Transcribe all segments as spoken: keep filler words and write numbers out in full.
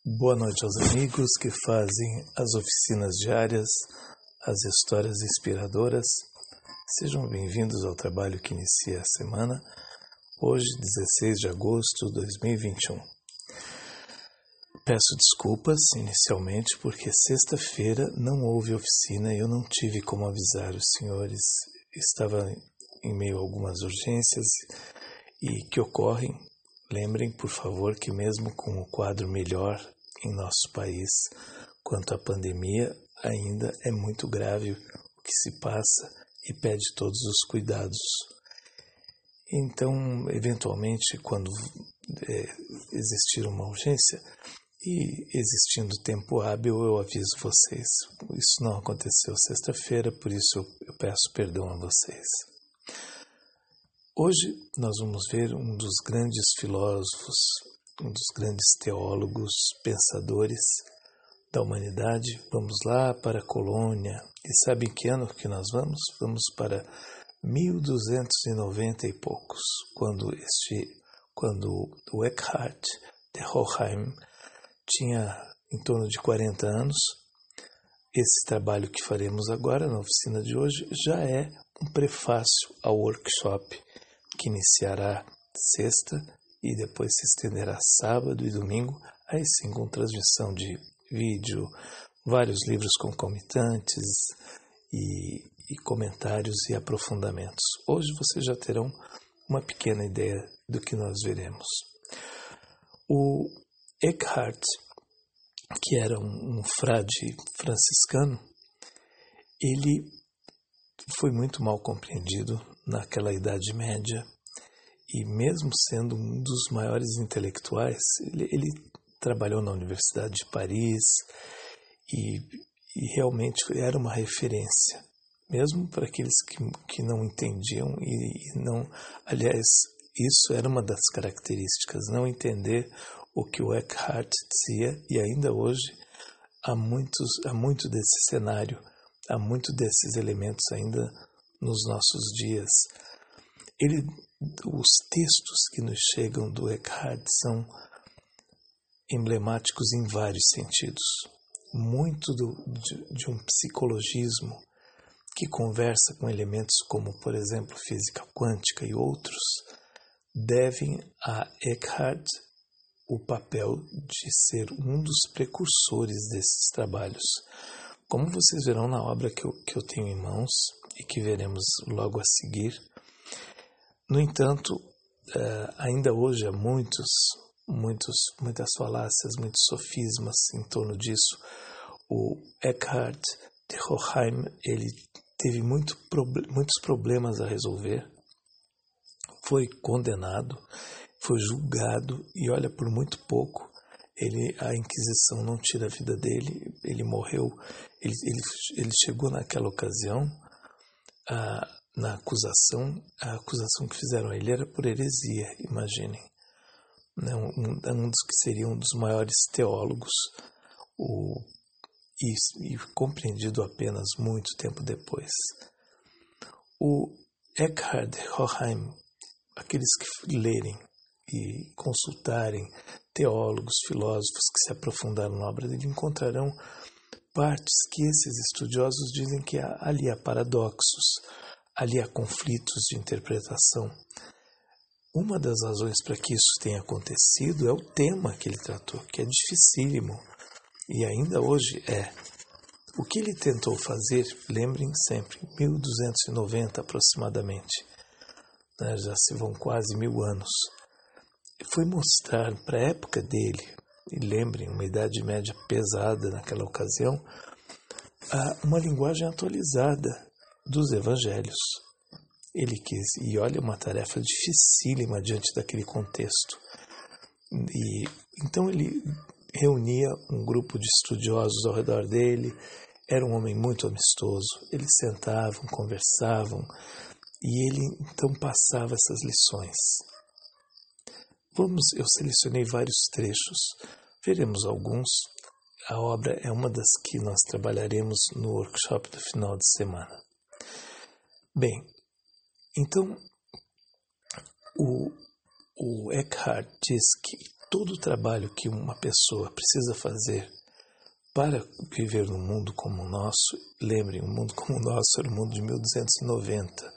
Boa noite aos amigos que fazem as oficinas diárias, as histórias inspiradoras. Sejam bem-vindos ao trabalho que inicia a semana, hoje, dezesseis de agosto de dois mil e vinte e um. Peço desculpas inicialmente porque sexta-feira não houve oficina e eu não tive como avisar os senhores. Estava em meio a algumas urgências e que ocorrem. Lembrem, por favor, que mesmo com o quadro melhor em nosso país quanto à pandemia, ainda é muito grave o que se passa e pede todos os cuidados. Então, eventualmente, quando é, existir uma urgência e existindo tempo hábil, eu aviso vocês. Isso não aconteceu sexta-feira, por isso eu peço perdão a vocês. Hoje nós vamos ver um dos grandes filósofos, um dos grandes teólogos, pensadores da humanidade. Vamos lá para a Colônia. E sabem que ano que nós vamos? Vamos para mil duzentos e noventa e poucos, quando, este, quando o Eckhart de Hoheim tinha em torno de quarenta anos. Esse trabalho que faremos agora na oficina de hoje já é um prefácio ao workshop que iniciará sexta e depois se estenderá sábado e domingo, aí sim com transmissão de vídeo, vários livros concomitantes e, e comentários e aprofundamentos. Hoje vocês já terão uma pequena ideia do que nós veremos. O Eckhart, que era um, um frade franciscano, ele foi muito mal compreendido naquela Idade Média e mesmo sendo um dos maiores intelectuais, ele, ele trabalhou na Universidade de Paris e, e realmente era uma referência, mesmo para aqueles que, que não entendiam e, e não, aliás, isso era uma das características, não entender o que o Eckhart dizia, e ainda hoje há, muitos, há muito desse cenário, há muito desses elementos ainda nos nossos dias. Ele, os textos que nos chegam do Eckhart são emblemáticos em vários sentidos. Muito do, de, de um psicologismo que conversa com elementos como, por exemplo, física quântica e outros, devem a Eckhart o papel de ser um dos precursores desses trabalhos. Como vocês verão na obra que eu, que eu tenho em mãos e que veremos logo a seguir, no entanto, uh, ainda hoje há muitos, muitos, muitas falácias, muitos sofismas em torno disso. O Eckhart de Hoheim, ele teve muito, muitos problemas a resolver, foi condenado, foi julgado e olha, por muito pouco, ele, a Inquisição não tira a vida dele, ele morreu, ele, ele, ele chegou naquela ocasião, a, na acusação, a acusação que fizeram a ele era por heresia, imaginem, né? um, um dos que seria um dos maiores teólogos, o, e, e compreendido apenas muito tempo depois. O Eckhart de Hoheim, aqueles que lerem e consultarem teólogos, filósofos que se aprofundaram na obra dele, encontrarão partes que esses estudiosos dizem que ali há paradoxos, ali há conflitos de interpretação. Uma das razões para que isso tenha acontecido é o tema que ele tratou, que é dificílimo, e ainda hoje é. O que ele tentou fazer, lembrem sempre, mil duzentos e noventa aproximadamente, né, já se vão quase mil anos, foi mostrar para a época dele, e lembrem, uma idade média pesada naquela ocasião, uma linguagem atualizada dos evangelhos. Ele quis, e olha, uma tarefa dificílima diante daquele contexto. E então ele reunia um grupo de estudiosos ao redor dele, era um homem muito amistoso, eles sentavam, conversavam, e ele então passava essas lições. Vamos, eu selecionei vários trechos, veremos alguns. A obra é uma das que nós trabalharemos no workshop do final de semana. Bem, então o, o Eckhart diz que todo o trabalho que uma pessoa precisa fazer para viver num mundo como o nosso, lembrem, um mundo como o nosso era o mundo de mil duzentos e noventa.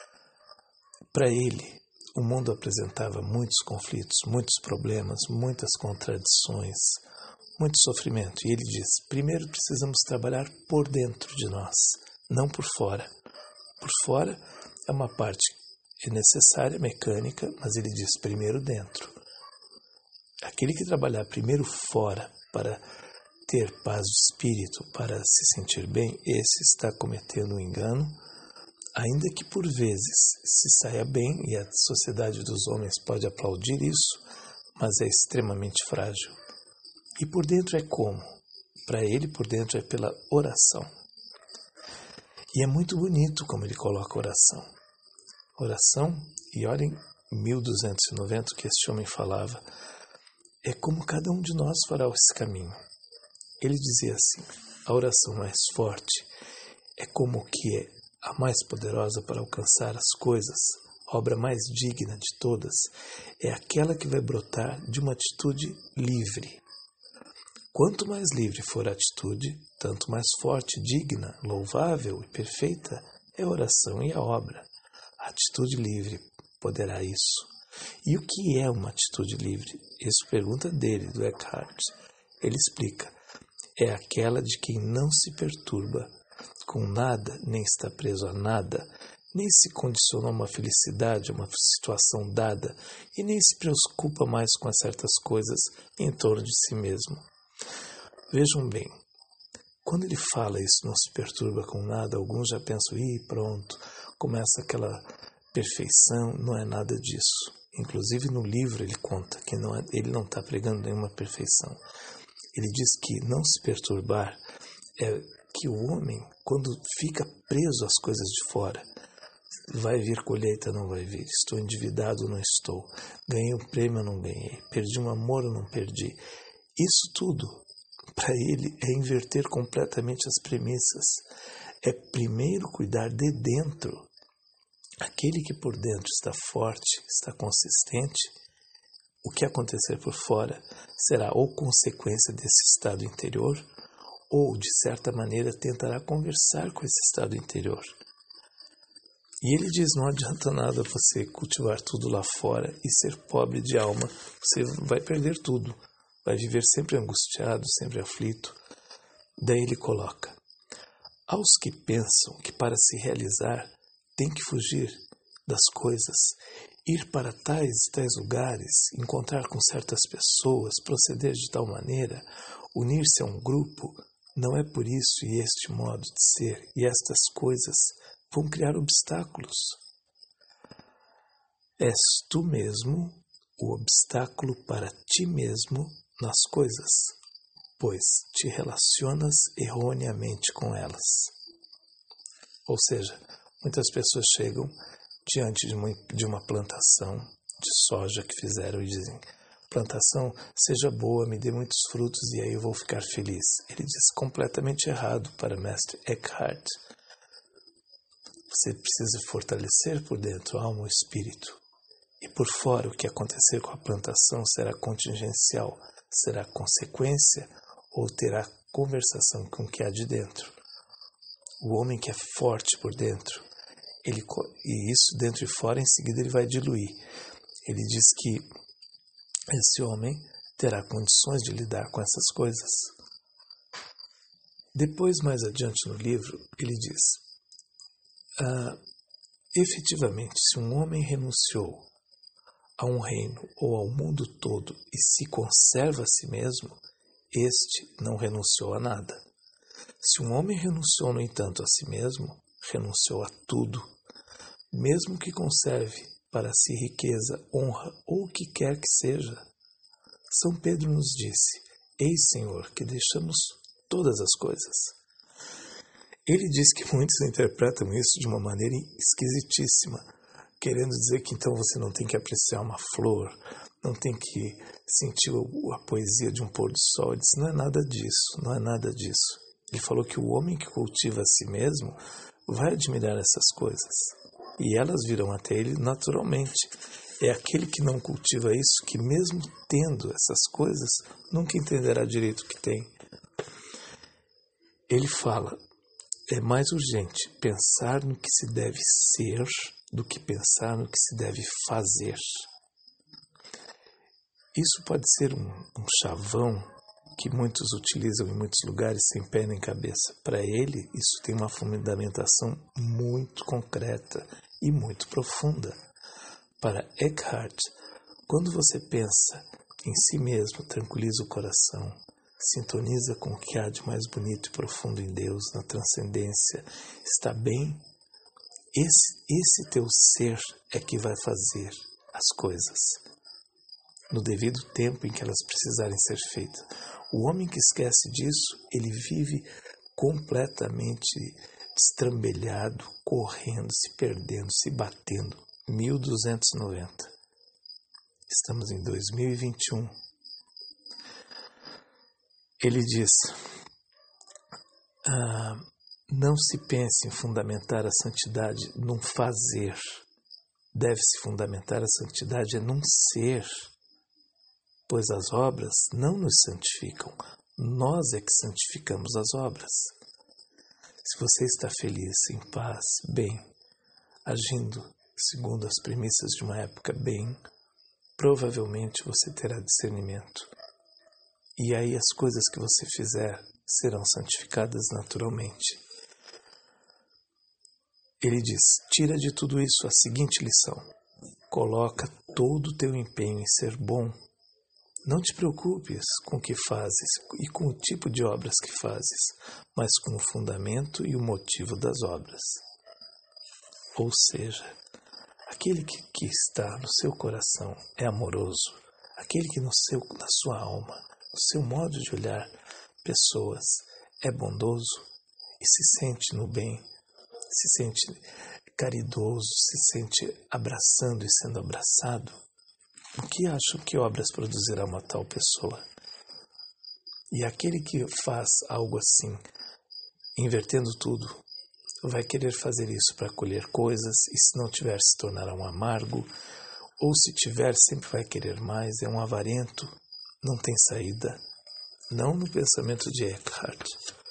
Para ele, o mundo apresentava muitos conflitos, muitos problemas, muitas contradições, muito sofrimento. E ele diz, primeiro precisamos trabalhar por dentro de nós, não por fora. Por fora é uma parte necessária, mecânica, mas ele diz primeiro dentro. Aquele que trabalhar primeiro fora para ter paz de espírito, para se sentir bem, esse está cometendo um engano, ainda que por vezes se saia bem, e a sociedade dos homens pode aplaudir isso, mas é extremamente frágil. E por dentro é como? Para ele, por dentro é pela oração. E é muito bonito como ele coloca a oração. Oração, e olhem mil duzentos e noventa que este homem falava, é como cada um de nós fará esse caminho. Ele dizia assim, a oração mais forte é como que é a mais poderosa para alcançar as coisas, a obra mais digna de todas, é aquela que vai brotar de uma atitude livre. Quanto mais livre for a atitude, tanto mais forte, digna, louvável e perfeita é a oração e a obra. A atitude livre poderá isso. E o que é uma atitude livre? Isso pergunta dele, do Eckhart. Ele explica, é aquela de quem não se perturba com nada, nem está preso a nada, nem se condiciona a uma felicidade, a uma situação dada, e nem se preocupa mais com certas coisas em torno de si mesmo. Vejam bem, quando ele fala isso, não se perturba com nada, alguns já pensam, ih, pronto, começa aquela perfeição, não é nada disso. Inclusive no livro ele conta que não é, ele não está pregando nenhuma perfeição. Ele diz que não se perturbar é que o homem, quando fica preso às coisas de fora, vai vir colheita, não vai vir, estou endividado, não estou, ganhei um prêmio, não ganhei, perdi um amor, não perdi. Isso tudo, para ele, é inverter completamente as premissas. É primeiro cuidar de dentro. Aquele que por dentro está forte, está consistente, o que acontecer por fora será ou consequência desse estado interior, ou, de certa maneira, tentará conversar com esse estado interior. E ele diz, não adianta nada você cultivar tudo lá fora e ser pobre de alma, você vai perder tudo, vai viver sempre angustiado, sempre aflito. Daí ele coloca, aos que pensam que para se realizar tem que fugir das coisas, ir para tais e tais lugares, encontrar com certas pessoas, proceder de tal maneira, unir-se a um grupo, não é por isso e este modo de ser e estas coisas vão criar obstáculos. És tu mesmo o obstáculo para ti mesmo nas coisas, pois te relacionas erroneamente com elas. Ou seja, muitas pessoas chegam diante de uma, de uma plantação de soja que fizeram e dizem, plantação, seja boa, me dê muitos frutos e aí eu vou ficar feliz. Ele diz completamente errado para o mestre Eckhart. Você precisa fortalecer por dentro a alma e o espírito. E por fora o que acontecer com a plantação será contingencial, será consequência ou terá conversação com o que há de dentro. O homem que é forte por dentro, ele, e isso dentro e fora, em seguida ele vai diluir. Ele diz que esse homem terá condições de lidar com essas coisas. Depois, mais adiante no livro, ele diz, ah, efetivamente, se um homem renunciou a um reino ou ao mundo todo e se conserva a si mesmo, este não renunciou a nada. Se um homem renunciou, no entanto, a si mesmo, renunciou a tudo, mesmo que conserve para si riqueza, honra ou o que quer que seja. São Pedro nos disse, eis, Senhor, que deixamos todas as coisas. Ele diz que muitos interpretam isso de uma maneira esquisitíssima, querendo dizer que então você não tem que apreciar uma flor, não tem que sentir a poesia de um pôr do sol. Ele disse, não é nada disso, não é nada disso. Ele falou que o homem que cultiva a si mesmo vai admirar essas coisas, e elas virão até ele naturalmente. É aquele que não cultiva isso que, mesmo tendo essas coisas, nunca entenderá direito o que tem. Ele fala, é mais urgente pensar no que se deve ser do que pensar no que se deve fazer. Isso pode ser um, um chavão que muitos utilizam em muitos lugares sem pé nem cabeça. Para ele, isso tem uma fundamentação muito concreta e muito profunda. Para Eckhart, quando você pensa em si mesmo, tranquiliza o coração, sintoniza com o que há de mais bonito e profundo em Deus, na transcendência, está bem, esse, esse teu ser é que vai fazer as coisas no devido tempo em que elas precisarem ser feitas. O homem que esquece disso, ele vive completamente destrambelhado, correndo, se perdendo, se batendo. mil duzentos e noventa. Estamos em dois mil e vinte e um. Ele diz, ah, não se pense em fundamentar a santidade num fazer. Deve-se fundamentar a santidade é num ser, pois as obras não nos santificam, nós é que santificamos as obras. Se você está feliz, em paz, bem, agindo segundo as premissas de uma época bem, provavelmente você terá discernimento. E aí as coisas que você fizer serão santificadas naturalmente. Ele diz, tira de tudo isso a seguinte lição. Coloca todo o teu empenho em ser bom. Não te preocupes com o que fazes e com o tipo de obras que fazes, mas com o fundamento e o motivo das obras. Ou seja, aquele que, que está no seu coração é amoroso, aquele que no seu, na sua alma, no seu modo de olhar pessoas, é bondoso e se sente no bem, se sente caridoso, se sente abraçando e sendo abraçado, o que acham que obras produzirá uma tal pessoa? E aquele que faz algo assim, invertendo tudo, vai querer fazer isso para colher coisas, e se não tiver, se tornará um amargo, ou se tiver, sempre vai querer mais, é um avarento, não tem saída. Não no pensamento de Eckhart.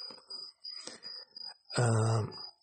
Ah,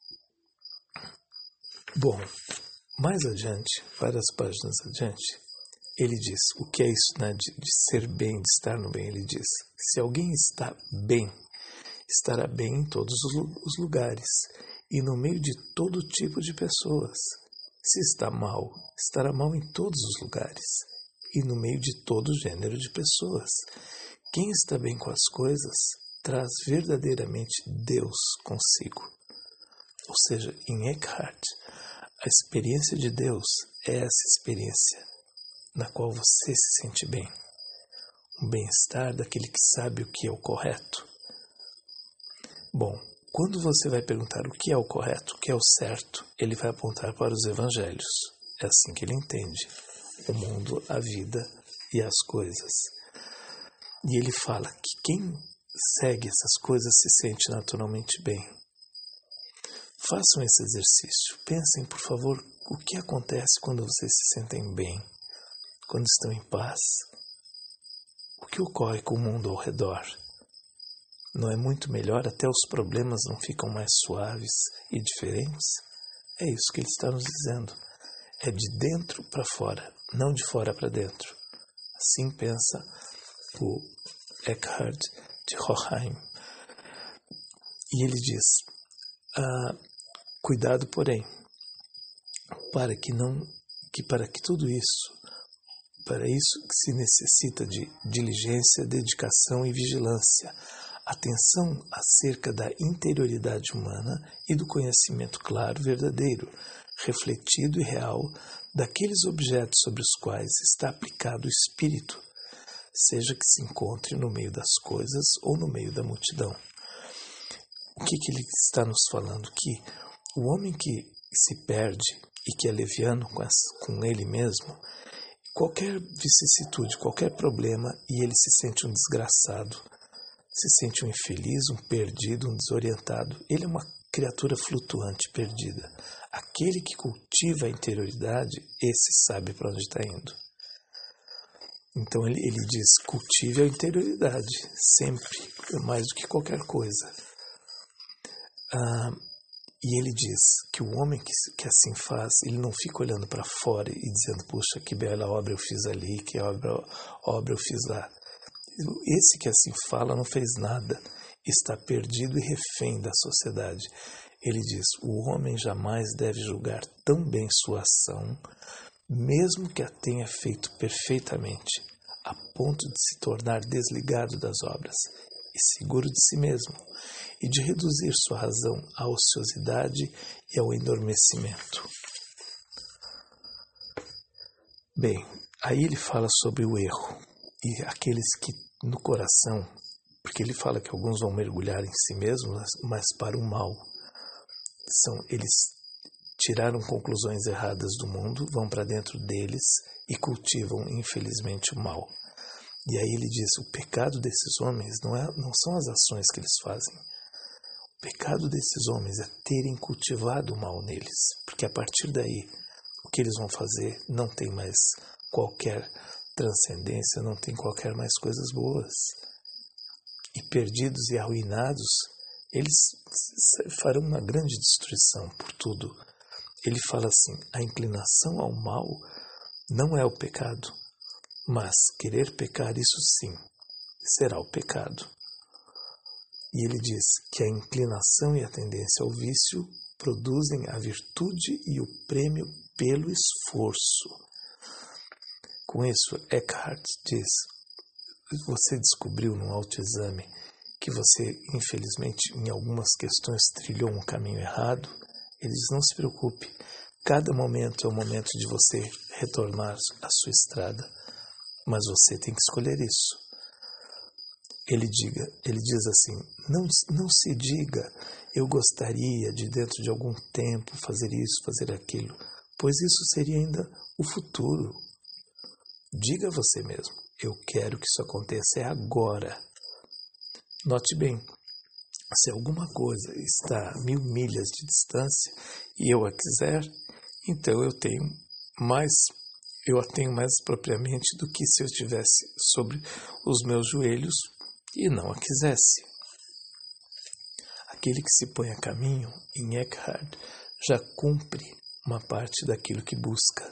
bom, mais adiante, várias páginas adiante, ele diz, o que é isso, né, de, de ser bem, de estar no bem? Ele diz, se alguém está bem, estará bem em todos os lugares e no meio de todo tipo de pessoas. Se está mal, estará mal em todos os lugares e no meio de todo gênero de pessoas. Quem está bem com as coisas traz verdadeiramente Deus consigo. Ou seja, em Eckhart, a experiência de Deus é essa experiência na qual você se sente bem. Um bem-estar daquele que sabe o que é o correto. Bom, quando você vai perguntar o que é o correto, o que é o certo, ele vai apontar para os evangelhos. É assim que ele entende o mundo, a vida e as coisas. E ele fala que quem segue essas coisas se sente naturalmente bem. Façam esse exercício. Pensem, por favor, o que acontece quando vocês se sentem bem, quando estão em paz. O que ocorre com o mundo ao redor? Não é muito melhor? Até os problemas não ficam mais suaves e diferentes? É isso que ele está nos dizendo. É de dentro para fora, não de fora para dentro. Assim pensa o Eckhart de Hoheim. E ele diz, ah, cuidado, porém, para que não, que para que tudo isso, para isso que se necessita de diligência, dedicação e vigilância, atenção acerca da interioridade humana e do conhecimento claro, verdadeiro, refletido e real daqueles objetos sobre os quais está aplicado o espírito, seja que se encontre no meio das coisas ou no meio da multidão. O que, que ele está nos falando? Que o homem que se perde e que é leviano com, essa, com ele mesmo, qualquer vicissitude, qualquer problema, e ele se sente um desgraçado, se sente um infeliz, um perdido, um desorientado. Ele é uma criatura flutuante, perdida. Aquele que cultiva a interioridade, esse sabe para onde está indo. Então ele, ele diz, cultive a interioridade, sempre, mais do que qualquer coisa. Ah, e ele diz que o homem que, que assim faz, ele não fica olhando para fora e dizendo, puxa, que bela obra eu fiz ali, que obra, obra eu fiz lá. Esse que assim fala não fez nada, está perdido e refém da sociedade. Ele diz, o homem jamais deve julgar tão bem sua ação, mesmo que a tenha feito perfeitamente, a ponto de se tornar desligado das obras e seguro de si mesmo, e de reduzir sua razão à ociosidade e ao endormecimento. Bem, aí ele fala sobre o erro, e aqueles que no coração, porque ele fala que alguns vão mergulhar em si mesmos, mas para o mal. São, eles tiraram conclusões erradas do mundo, vão para dentro deles e cultivam, infelizmente, o mal. E aí ele diz, o pecado desses homens não, é, não são as ações que eles fazem. O pecado desses homens é terem cultivado o mal neles, porque a partir daí, o que eles vão fazer não tem mais qualquer transcendência, não tem qualquer mais coisas boas. E perdidos e arruinados, eles farão uma grande destruição por tudo. Ele fala assim, a inclinação ao mal não é o pecado, mas querer pecar, isso sim, será o pecado. E ele diz que a inclinação e a tendência ao vício produzem a virtude e o prêmio pelo esforço. Com isso, Eckhart diz, você descobriu no autoexame que você, infelizmente, em algumas questões trilhou um caminho errado? Ele diz, não se preocupe, cada momento é o momento de você retornar à sua estrada, mas você tem que escolher isso. Ele, diga, ele diz assim, não, não se diga, eu gostaria de dentro de algum tempo fazer isso, fazer aquilo, pois isso seria ainda o futuro. Diga a você mesmo, eu quero que isso aconteça é agora. Note bem, se alguma coisa está a mil milhas de distância e eu a quiser, então eu tenho mais, eu a tenho mais propriamente do que se eu estivesse sobre os meus joelhos e não a quisesse. Aquele que se põe a caminho, em Eckhart, já cumpre uma parte daquilo que busca.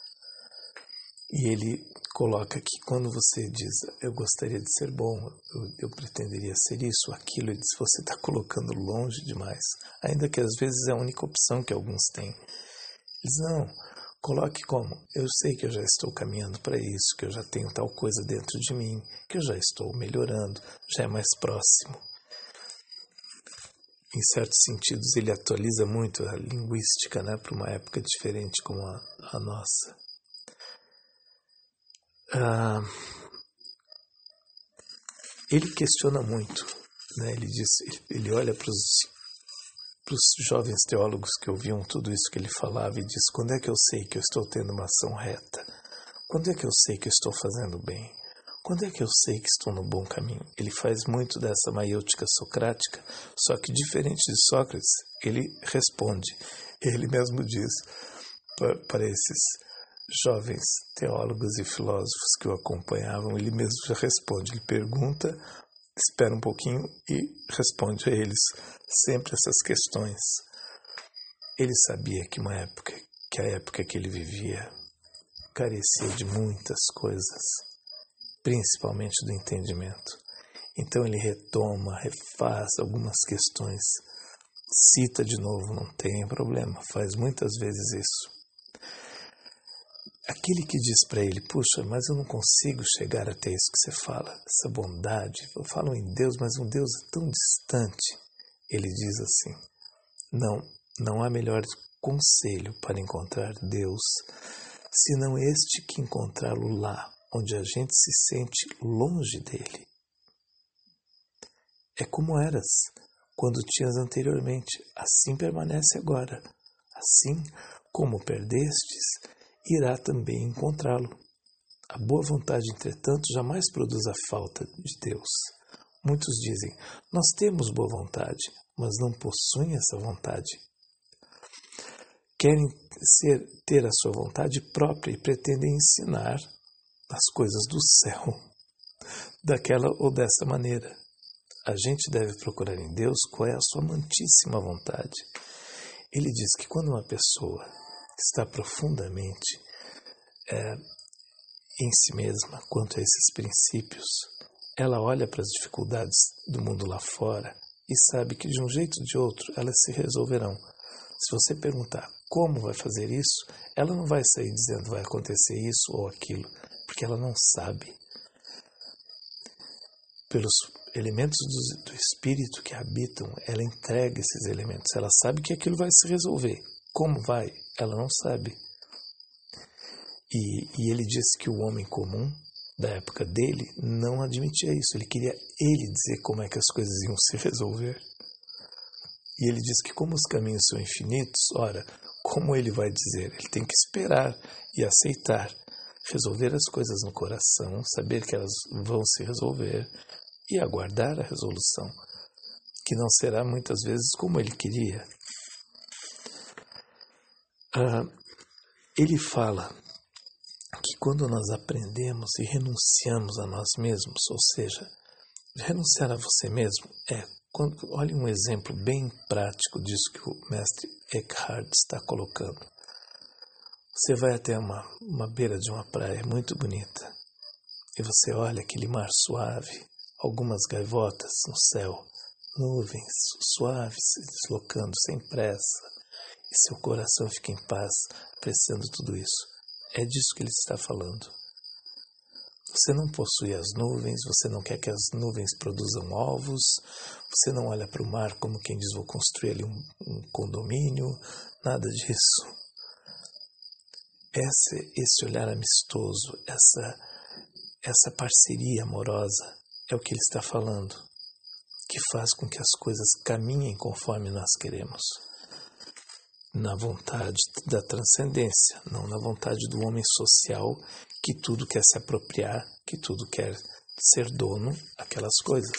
E ele coloca que quando você diz, eu gostaria de ser bom, eu, eu pretenderia ser isso, aquilo, ele diz, você está colocando longe demais, ainda que às vezes é a única opção que alguns têm. Ele diz, não, coloque como, eu sei que eu já estou caminhando para isso, que eu já tenho tal coisa dentro de mim, que eu já estou melhorando, já é mais próximo. Em certos sentidos, ele atualiza muito a linguística, né, para uma época diferente como a, a nossa. Ah, ele questiona muito, né? Ele diz, ele olha para os jovens teólogos que ouviam tudo isso que ele falava e diz, quando é que eu sei que eu estou tendo uma ação reta? Quando é que eu sei que eu estou fazendo bem? Quando é que eu sei que estou no bom caminho? Ele faz muito dessa maiêutica socrática, só que diferente de Sócrates, ele responde, ele mesmo diz para, para esses jovens teólogos e filósofos que o acompanhavam, ele mesmo já responde, ele pergunta, espera um pouquinho e responde a eles sempre essas questões. Ele sabia que uma época, que a época que ele vivia carecia de muitas coisas, principalmente do entendimento. Então ele retoma, refaz algumas questões, cita de novo, não tem problema, faz muitas vezes isso. Aquele que diz para ele, puxa, mas eu não consigo chegar até isso que você fala, essa bondade, eu falo em Deus, mas um Deus é tão distante. Ele diz assim, não, não há melhor conselho para encontrar Deus, senão este que encontrá-lo lá, onde a gente se sente longe dele. É como eras, quando tinhas anteriormente, assim permanece agora. Assim como perdestes, irá também encontrá-lo. A boa vontade, entretanto, jamais produz a falta de Deus. Muitos dizem, nós temos boa vontade, mas não possuem essa vontade. Querem ser, ter a sua vontade própria e pretendem ensinar as coisas do céu daquela ou dessa maneira. A gente deve procurar em Deus qual é a sua amantíssima vontade. Ele diz que quando uma pessoa está profundamente é, em si mesma quanto a esses princípios, ela olha para as dificuldades do mundo lá fora e sabe que de um jeito ou de outro elas se resolverão. Se você perguntar como vai fazer isso, ela não vai sair dizendo vai acontecer isso ou aquilo, porque ela não sabe. Pelos elementos do, do espírito que habitam, ela entrega esses elementos. Ela sabe que aquilo vai se resolver. Como vai? Ela não sabe. E, e ele disse que o homem comum da época dele não admitia isso. Ele queria ele dizer como é que as coisas iam se resolver. E ele diz que como os caminhos são infinitos, ora, como ele vai dizer? Ele tem que esperar e aceitar, resolver as coisas no coração, saber que elas vão se resolver e aguardar a resolução, que não será muitas vezes como ele queria. Ah, ele fala que quando nós aprendemos e renunciamos a nós mesmos, ou seja, renunciar a você mesmo é, quando, olha um exemplo bem prático disso que o mestre Eckhart está colocando. Você vai até uma, uma beira de uma praia muito bonita e você olha aquele mar suave, algumas gaivotas no céu, nuvens suaves se deslocando sem pressa e seu coração fica em paz apreciando tudo isso. É disso que ele está falando. Você não possui as nuvens, você não quer que as nuvens produzam ovos, você não olha para o mar como quem diz, vou construir ali um, um condomínio, nada disso. Esse, esse olhar amistoso, essa, essa parceria amorosa é o que ele está falando, que faz com que as coisas caminhem conforme nós queremos. Na vontade da transcendência, não na vontade do homem social que tudo quer se apropriar, que tudo quer ser dono daquelas coisas.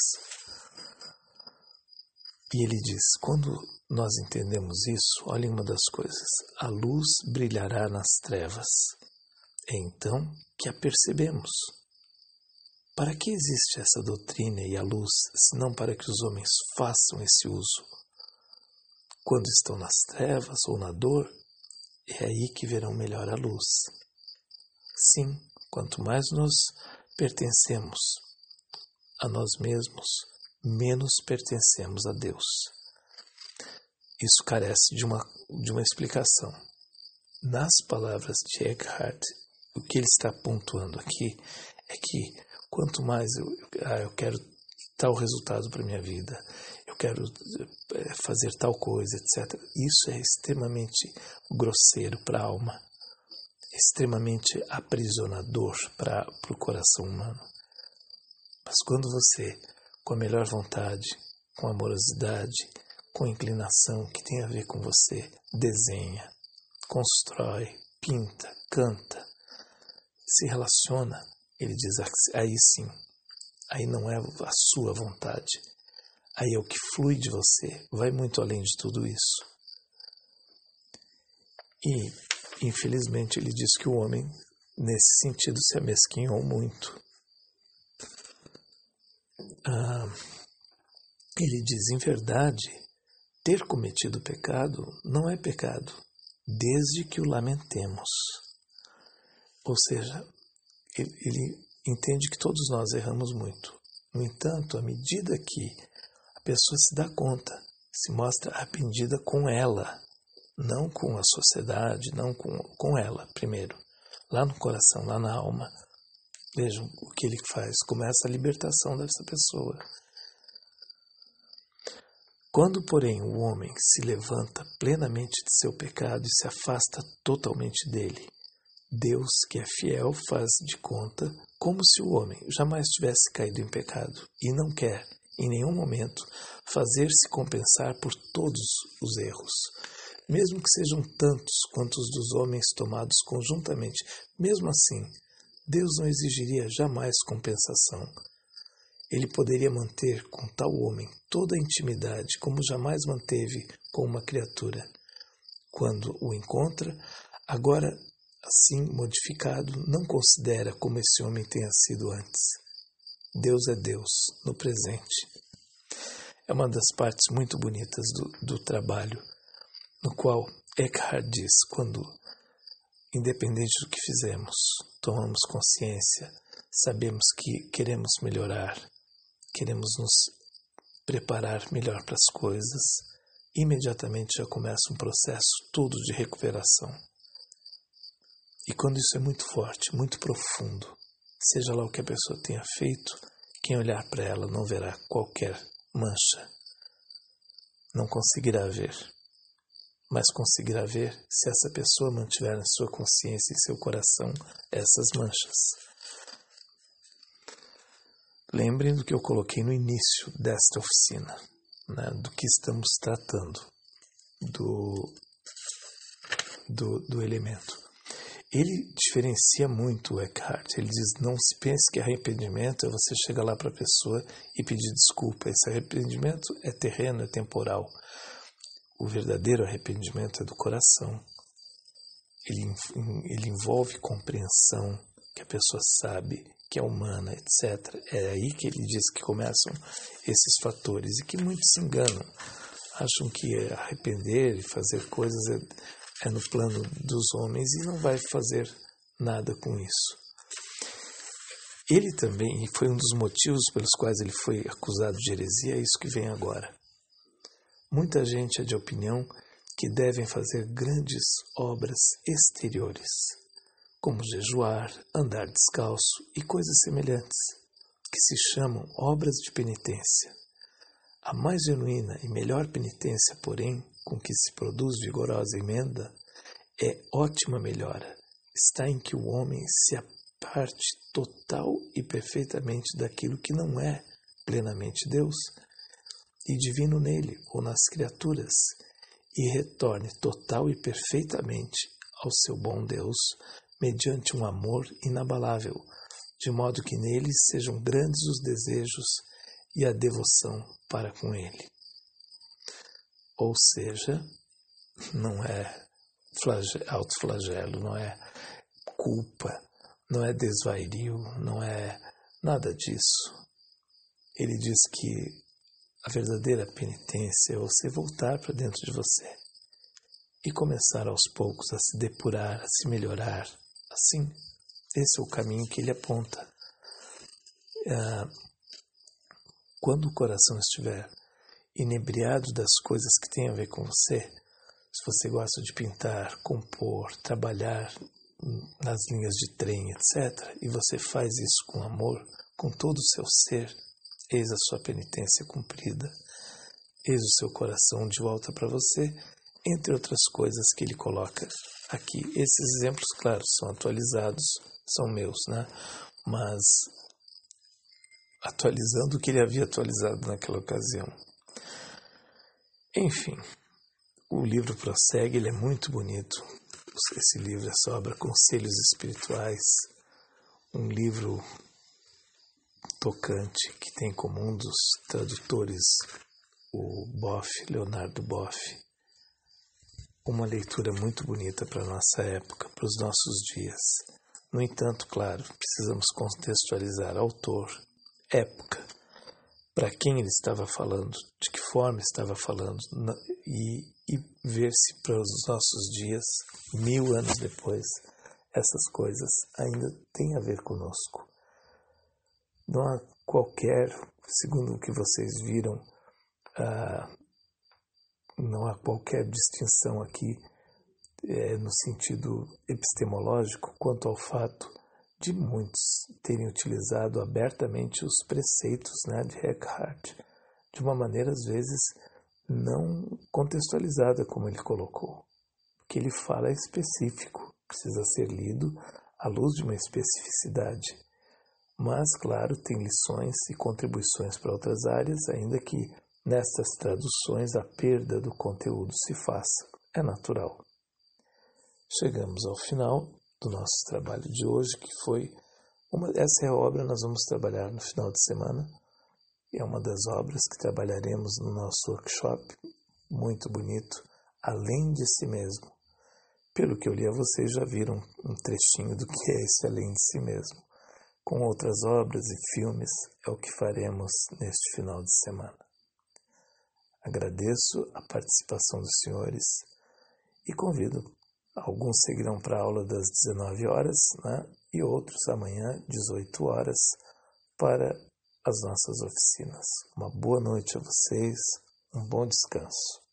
E ele diz, quando nós entendemos isso, olhem uma das coisas, a luz brilhará nas trevas. É então que a percebemos. Para que existe essa doutrina e a luz, senão para que os homens façam esse uso? Quando estão nas trevas ou na dor, é aí que verão melhor a luz. Sim, quanto mais nós pertencemos a nós mesmos, menos pertencemos a Deus. Isso carece de uma, de uma explicação. Nas palavras de Eckhart, o que ele está pontuando aqui é que quanto mais eu, ah, eu quero tal resultado para a minha vida, eu quero fazer tal coisa, etcétera. Isso é extremamente grosseiro para a alma, extremamente aprisionador para, para o coração humano. Mas quando você, com a melhor vontade, com amorosidade, com inclinação que tem a ver com você, desenha, constrói, pinta, canta, se relaciona, ele diz, aí sim, aí não é a sua vontade, aí é o que flui de você, vai muito além de tudo isso. E, infelizmente, ele diz que o homem, nesse sentido, se amesquinhou muito. Ah, ele diz, em verdade, ter cometido pecado não é pecado, desde que o lamentemos. Ou seja, ele, ele entende que todos nós erramos muito. No entanto, à medida que a pessoa se dá conta, se mostra arrependida com ela, não com a sociedade, não com, com ela, primeiro, lá no coração, lá na alma. Vejam o que ele faz, começa a libertação dessa pessoa. Quando, porém, o homem se levanta plenamente de seu pecado e se afasta totalmente dele, Deus, que é fiel, faz de conta como se o homem jamais tivesse caído em pecado e não quer, em nenhum momento, fazer-se compensar por todos os erros, mesmo que sejam tantos quanto os dos homens tomados conjuntamente. Mesmo assim, Deus não exigiria jamais compensação. ele poderia manter com tal homem toda a intimidade como jamais manteve com uma criatura. Quando o encontra, agora assim modificado, não considera como esse homem tenha sido antes. Deus é Deus no presente. É uma das partes muito bonitas do, do trabalho, no qual Eckhart diz, quando, independente do que fizemos, tomamos consciência, sabemos que queremos melhorar, queremos nos preparar melhor para as coisas, imediatamente já começa um processo todo de recuperação. E quando isso é muito forte, muito profundo, seja lá o que a pessoa tenha feito, quem olhar para ela não verá qualquer mancha. Não conseguirá ver, mas conseguirá ver se essa pessoa mantiver na sua consciência e seu coração essas manchas. Lembrem do que eu coloquei no início desta oficina, né, do que estamos tratando, do, do, do elemento. Ele diferencia muito o Eckhart. Ele diz, não se pense que arrependimento é você chegar lá para a pessoa e pedir desculpa. Esse arrependimento é terreno, é temporal. O verdadeiro arrependimento é do coração. Ele, ele envolve compreensão, que a pessoa sabe que é humana, etcétera. É aí que ele diz que começam esses fatores e que muitos se enganam. Acham que arrepender e fazer coisas é é no plano dos homens e não vai fazer nada com isso. Ele também, e foi um dos motivos pelos quais ele foi acusado de heresia, é isso que vem agora. Muita gente é de opinião que devem fazer grandes obras exteriores, como jejuar, andar descalço e coisas semelhantes, que se chamam obras de penitência. A mais genuína e melhor penitência, porém, com que se produz vigorosa emenda, é ótima melhora. Está em que o homem se aparte total e perfeitamente daquilo que não é plenamente Deus e divino nele ou nas criaturas, e retorne total e perfeitamente ao seu bom Deus, mediante um amor inabalável, de modo que neles sejam grandes os desejos e a devoção para com ele. Ou seja, não é autoflagelo, não é culpa, não é desvario, não é nada disso. Ele diz que a verdadeira penitência é você voltar para dentro de você e começar aos poucos a se depurar, a se melhorar. Assim, esse é o caminho que ele aponta. Ah, quando o coração estiver inebriado das coisas que têm a ver com você, se você gosta de pintar, compor, trabalhar nas linhas de trem, etcétera, e você faz isso com amor, com todo o seu ser, eis a sua penitência cumprida, eis o seu coração de volta para você, entre outras coisas que ele coloca aqui. Esses exemplos, claro, são atualizados, são meus, né? Mas atualizando o que ele havia atualizado naquela ocasião. Enfim, o livro prossegue, ele é muito bonito. Esse livro, essa obra, Conselhos Espirituais, um livro tocante que tem como um dos tradutores o Boff, Leonardo Boff. Uma leitura muito bonita para a nossa época, para os nossos dias. No entanto, claro, precisamos contextualizar autor, época, para quem ele estava falando, de que forma estava falando, e, e ver se para os nossos dias, mil anos depois, essas coisas ainda têm a ver conosco. Não há qualquer, segundo o que vocês viram, ah, não há qualquer distinção aqui é, no sentido epistemológico quanto ao fato de muitos terem utilizado abertamente os preceitos, né, de Eckhart, de uma maneira, às vezes, não contextualizada, como ele colocou. O que ele fala é específico, precisa ser lido à luz de uma especificidade. Mas, claro, tem lições e contribuições para outras áreas, ainda que nestas traduções a perda do conteúdo se faça. É natural. Chegamos ao final do nosso trabalho de hoje, que foi uma, essa é a obra que nós vamos trabalhar no final de semana, é uma das obras que trabalharemos no nosso workshop, muito bonito, Além de Si Mesmo. Pelo que eu li a vocês, já viram um trechinho do que é esse Além de Si Mesmo. Com outras obras e filmes, é o que faremos neste final de semana. Agradeço a participação dos senhores e convido. Alguns seguirão para a aula das dezenove horas, né? E outros amanhã, dezoito horas, para as nossas oficinas. Uma boa noite a vocês, um bom descanso.